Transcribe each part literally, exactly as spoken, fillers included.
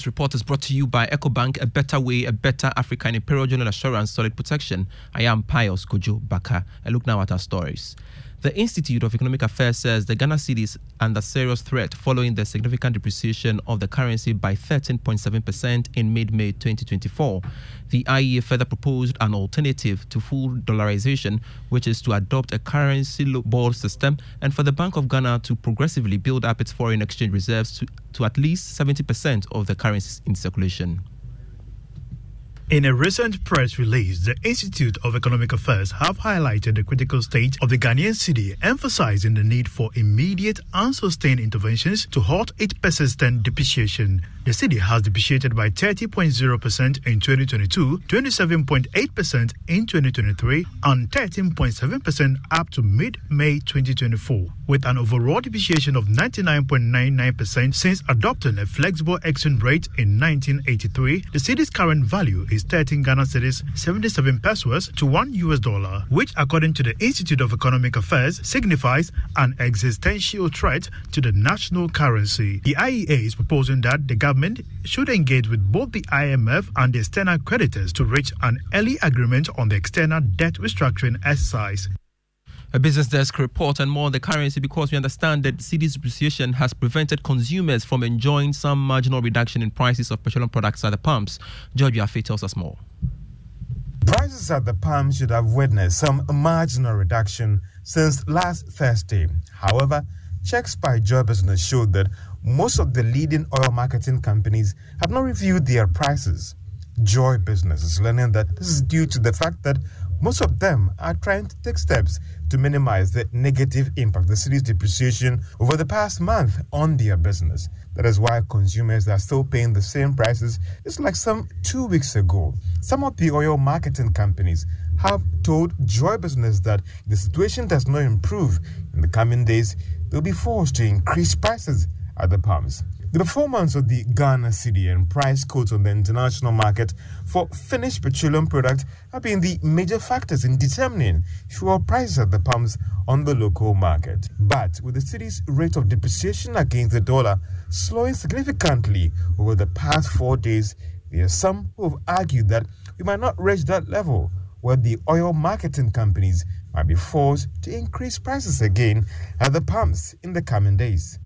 This report is brought to you by EcoBank, a better way, a better Africa, and Imperial General Assurance, solid protection. I am Pius Kojo Baka. A look now at our stories. The Institute of Economic Affairs says the Ghana cedi is under serious threat following the significant depreciation of the currency by thirteen point seven percent in mid-May twenty twenty-four. The I E A further proposed an alternative to full dollarization, which is to adopt a currency board system and for the Bank of Ghana to progressively build up its foreign exchange reserves to, to at least seventy percent of the currencies in circulation. In a recent press release, the Institute of Economic Affairs have highlighted the critical state of the Ghanaian cedi, emphasizing the need for immediate and sustained interventions to halt its persistent depreciation. The cedi has depreciated by thirty point zero percent in twenty twenty-two, twenty-seven point eight percent in twenty twenty-three, and thirteen point seven percent up to mid-May twenty twenty-four, with an overall depreciation of ninety-nine point nine nine percent since adopting a flexible exchange rate in nineteen eighty-three. The cedi's current value is thirteen Ghana cedis, seventy-seven pesos to one U S dollar, which according to the Institute of Economic Affairs signifies an existential threat to the national currency. The I E A is proposing that the government should engage with both the I M F and the external creditors to reach an early agreement on the external debt restructuring exercise. A Business Desk report and more on the currency, because we understand that cedi's depreciation has prevented consumers from enjoying some marginal reduction in prices of petroleum products at the pumps. George Yafe tells us more. Prices at the pump should have witnessed some marginal reduction since last Thursday. However, checks by Joy Business showed that most of the leading oil marketing companies have not reviewed their prices. Joy Business is learning that this is due to the fact that most of them are trying to take steps to minimize the negative impact of the cedi's depreciation over the past month on their business. That is why consumers are still paying the same prices. It's like some two weeks ago. Some of the oil marketing companies have told Joy Business that if the situation does not improve in the coming days, they'll be forced to increase prices at the pumps. The performance of the Ghana cedi and price quotes on the international market for finished petroleum products have been the major factors in determining fuel prices at the pumps on the local market. But with the cedi's rate of depreciation against the dollar slowing significantly over the past four days, there are some who have argued that we might not reach that level where the oil marketing companies might be forced to increase prices again at the pumps in the coming days.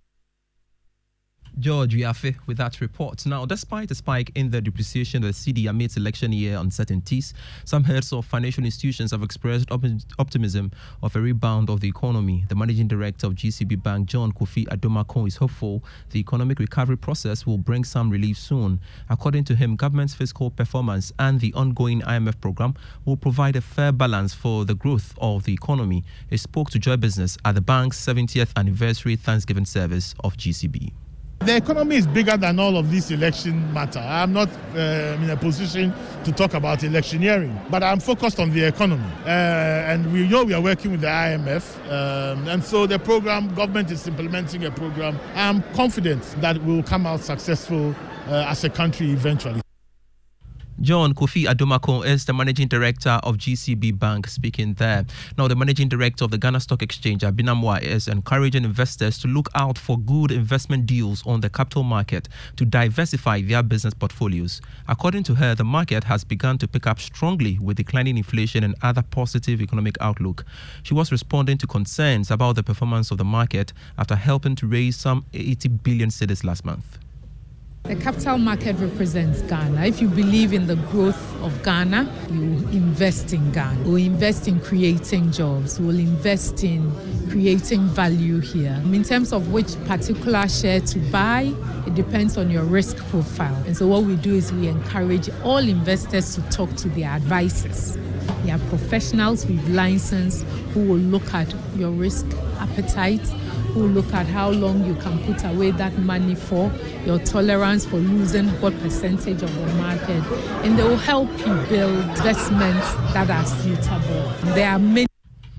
George Yafe with that report. Now, despite a spike in the depreciation of the cedi amidst election year uncertainties, some heads of financial institutions have expressed op- optimism of a rebound of the economy. The managing director of G C B Bank, John Kofi Adomako, is hopeful the economic recovery process will bring some relief soon. According to him, government's fiscal performance and the ongoing I M F program will provide a fair balance for the growth of the economy. He spoke to Joy Business at the bank's seventieth anniversary Thanksgiving service of G C B. The economy is bigger than all of this election matter. I'm not uh, in a position to talk about electioneering, but I'm focused on the economy. Uh, and we know we are working with the I M F. Um, and so the program, government is implementing a program. I'm confident that we will come out successful uh, as a country eventually. John Kofi Adomako is the managing director of G C B Bank speaking there. Now, the managing director of the Ghana Stock Exchange, Abinamwa, is encouraging investors to look out for good investment deals on the capital market to diversify their business portfolios. According to her, the market has begun to pick up strongly with declining inflation and other positive economic outlook. She was responding to concerns about the performance of the market after helping to raise some eighty billion cedis last month. The capital market represents Ghana. If you believe in the growth of Ghana, you invest in Ghana. We'll invest in creating jobs. We'll invest in creating value here. In terms of which particular share to buy, it depends on your risk profile. And so what we do is we encourage all investors to talk to their advisors. They are professionals with license who will look at your risk appetite, who look at how long you can put away that money for, your tolerance for losing what percentage of the market, and they will help you build investments that are suitable. There are many.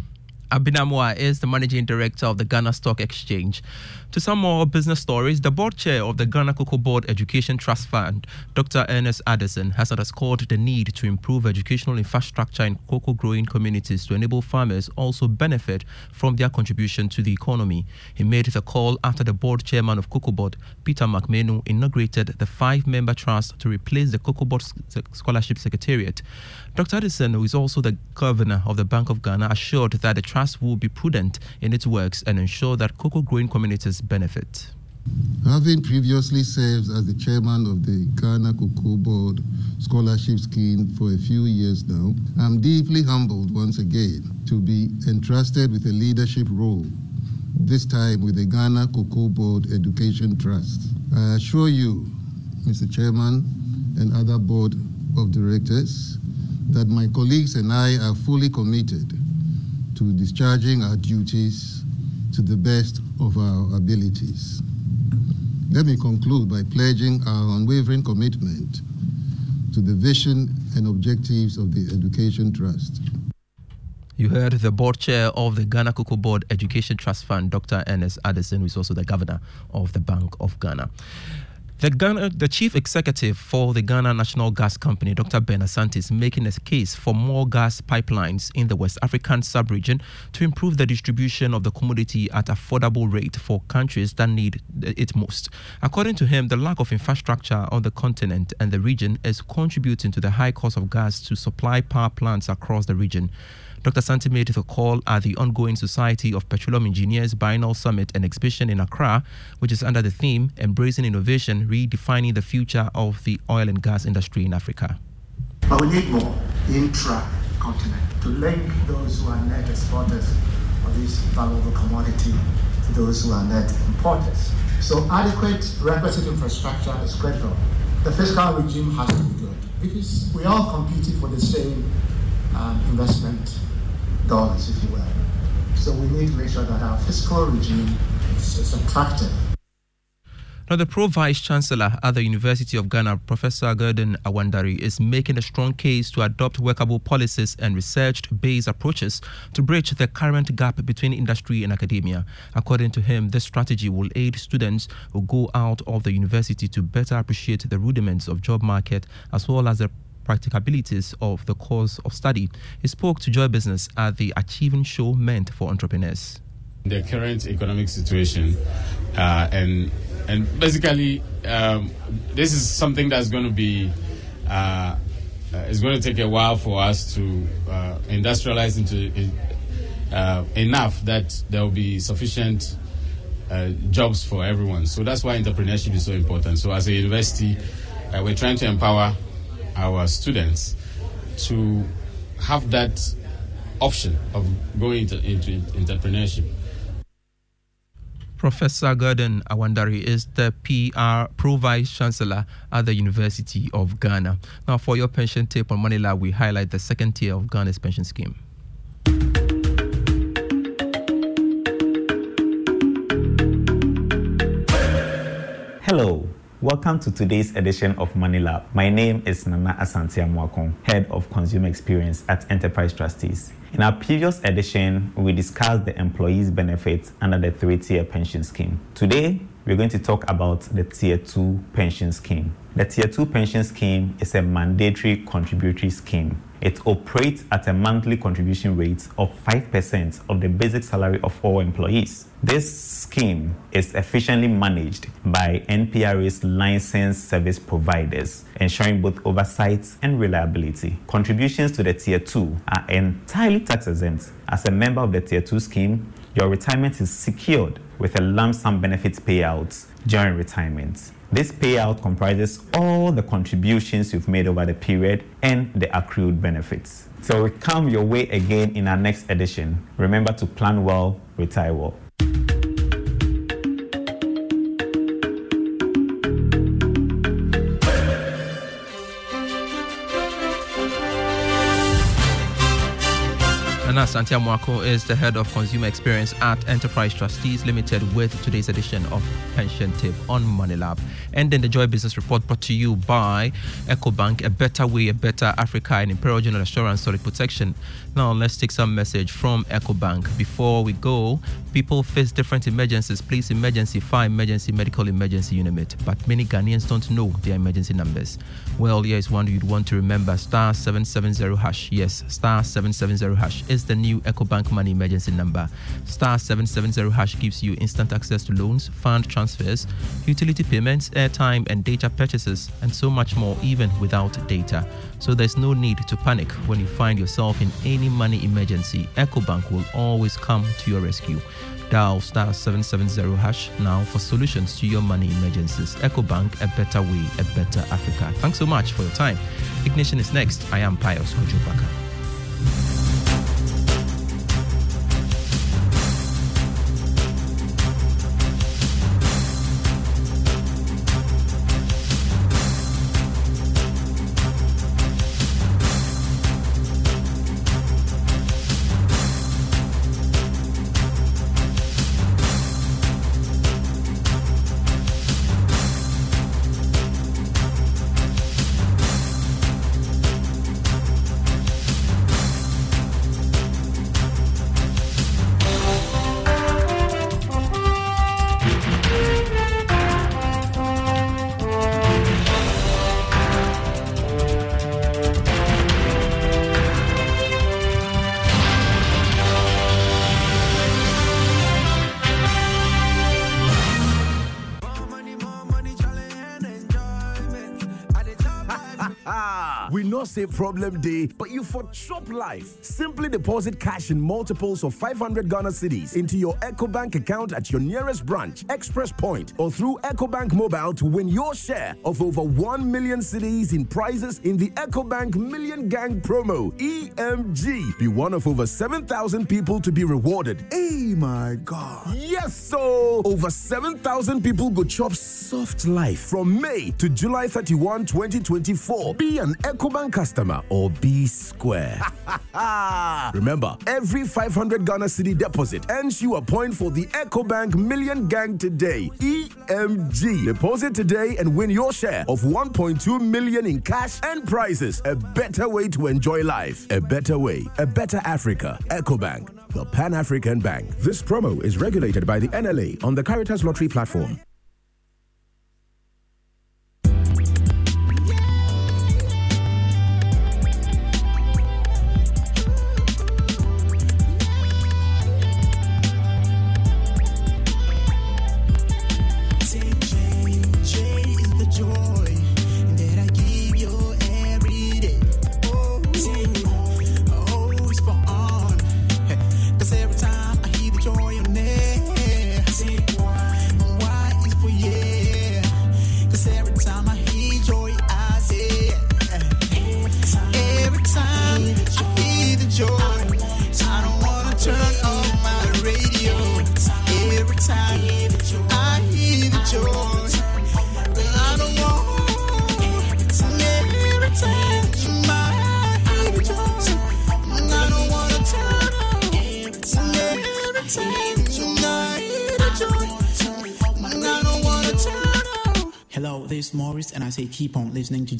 Abinamwa is the managing director of the Ghana Stock Exchange. To some more business stories, the board chair of the Ghana Cocoa Board Education Trust Fund, Doctor Ernest Addison, has underscored the need to improve educational infrastructure in cocoa growing communities to enable farmers also benefit from their contribution to the economy. He made the call after the board chairman of Cocoa Board, Peter McMenu, inaugurated the five-member trust to replace the Cocoa Board Scholarship Secretariat. Doctor Addison, who is also the governor of the Bank of Ghana, assured that the trust will be prudent in its works and ensure that cocoa growing communities benefit. Having previously served as the chairman of the Ghana Cocoa Board Scholarship Scheme for a few years now, I'm deeply humbled once again to be entrusted with a leadership role, this time with the Ghana Cocoa Board Education Trust. I assure you, Mister Chairman and other board of directors, that my colleagues and I are fully committed to discharging our duties to the best of our abilities. Let me conclude by pledging our unwavering commitment to the vision and objectives of the Education Trust. You heard the board chair of the Ghana Cocoa Board Education Trust Fund, Doctor Ernest Addison, who is also the governor of the Bank of Ghana. The, Ghana, the chief executive for the Ghana National Gas Company, Doctor Ben Asante, is making a case for more gas pipelines in the West African sub-region to improve the distribution of the commodity at affordable rate for countries that need it most. According to him, the lack of infrastructure on the continent and the region is contributing to the high cost of gas to supply power plants across the region. Doctor Santi made the call at the ongoing Society of Petroleum Engineers Biennial Summit and Exhibition in Accra, which is under the theme Embracing Innovation, Redefining the Future of the Oil and Gas Industry in Africa. But we need more intra-continent to link those who are net exporters of this valuable commodity to those who are net importers. So adequate requisite infrastructure is critical. The fiscal regime has to be good because we all competing for the same um, investment dollars, if you will. So we need to make sure that our fiscal regime is, is attractive. Now, the Pro-Vice Chancellor at the University of Ghana, Professor Gordon Awandari, is making a strong case to adopt workable policies and research-based approaches to bridge the current gap between industry and academia. According to him, this strategy will aid students who go out of the university to better appreciate the rudiments of job market as well as the practicabilities of the course of study. He spoke to Joy Business at the Achieving Show meant for entrepreneurs. The current economic situation uh, and and basically um, this is something that's going to be uh, uh, it's going to take a while for us to uh, industrialize into uh, enough that there will be sufficient uh, jobs for everyone. So that's why entrepreneurship is so important. So as a university, uh, we're trying to empower our students to have that option of going into, into entrepreneurship. Professor Gordon Awandari is the P R Pro-Vice Chancellor at the University of Ghana. Now, for your pension tape on Manila, we highlight the second tier of Ghana's pension scheme. Hello. Welcome to today's edition of Money Lab. My name is Nana Asante Amuakon, Head of Consumer Experience at Enterprise Trustees. In our previous edition, we discussed the employees' benefits under the three-tier pension scheme. Today, we're going to talk about the Tier two pension scheme. The Tier two pension scheme is a mandatory contributory scheme. It operates at a monthly contribution rate of five percent of the basic salary of all employees. This scheme is efficiently managed by N P R A's licensed service providers, ensuring both oversight and reliability. Contributions to the Tier two are entirely tax exempt. As a member of the Tier two scheme, your retirement is secured with a lump sum benefits payout during retirement. This payout comprises all the contributions you've made over the period and the accrued benefits. So we come your way again in our next edition. Remember to plan well, retire well. Nana Asante Amoako is the head of consumer experience at Enterprise Trustees Limited with today's edition of Pension Tip on Money Lab. And then the Joy Business Report brought to you by EcoBank, a better way, a better Africa, and Imperial General Assurance Solid Protection. Now let's take some message from EcoBank. Before we go, people face different emergencies. Police emergency, fire emergency, medical emergency, you name it. But many Ghanaians don't know their emergency numbers. Well, here is one you'd want to remember. Star seven seven zero hash. Yes, star seven seven zero hash is the new EcoBank Money emergency number. Star seven seven zero hash gives you instant access to loans, fund transfers, utility payments, airtime and data purchases, and so much more, even without data. So there's no need to panic when you find yourself in any money emergency. EcoBank will always come to your rescue. Dial star seven seven zero hash now for solutions to your money emergencies. EcoBank, a better way, a better Africa. Thanks so much for your time. Ignition is next. I am Pius Kojopaka. We know say problem day, but you for chop life. Simply deposit cash in multiples of five hundred Ghana cedis into your EcoBank account at your nearest branch, Express Point, or through EcoBank Mobile to win your share of over one million cedis in prizes in the EcoBank Million Gang promo, E M G. Be one of over seven thousand people to be rewarded. Hey, my God. Yes, so over seven thousand people go chop soft life from May to July thirty-first, twenty twenty-four. Be an EcoBank customer or be square. Remember, every five hundred Ghana cedi deposit earns you a point for the EcoBank Million Gang today. E M G. Deposit today and win your share of one point two million in cash and prizes. A better way to enjoy life. A better way. A better Africa. EcoBank, the Pan-African Bank. This promo is regulated by the N L A on the Caritas Lottery platform. Hello, this is Morris, and I say keep on listening to